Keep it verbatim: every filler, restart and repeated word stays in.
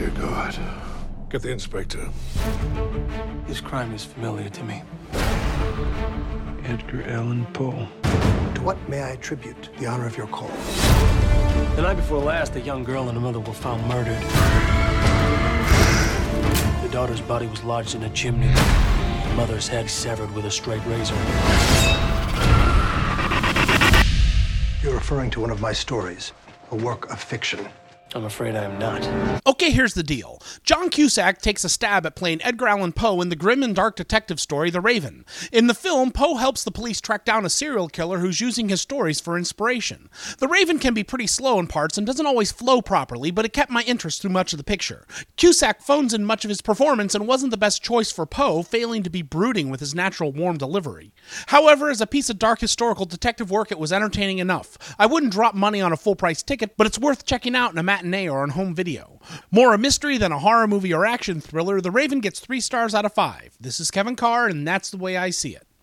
Dear God. Get the inspector. This crime is familiar to me. Edgar Allan Poe. To what may I attribute the honor of your call? The night before last, a young girl and her mother were found murdered. The daughter's body was lodged in a chimney. The mother's head severed with a straight razor. You're referring to one of my stories, a work of fiction. I'm afraid I am not. Okay, here's the deal. John Cusack takes a stab at playing Edgar Allan Poe in the grim and dark detective story, The Raven. In the film, Poe helps the police track down a serial killer who's using his stories for inspiration. The Raven can be pretty slow in parts and doesn't always flow properly, but it kept my interest through much of the picture. Cusack phones in much of his performance and wasn't the best choice for Poe, failing to be brooding with his natural warm delivery. However, as a piece of dark historical detective work, it was entertaining enough. I wouldn't drop money on a full-price ticket, but it's worth checking out in a matinee or on home video. More a mystery than a horror movie or action thriller, The Raven gets three stars out of five. This is Kevin Carr, and that's the way I see it.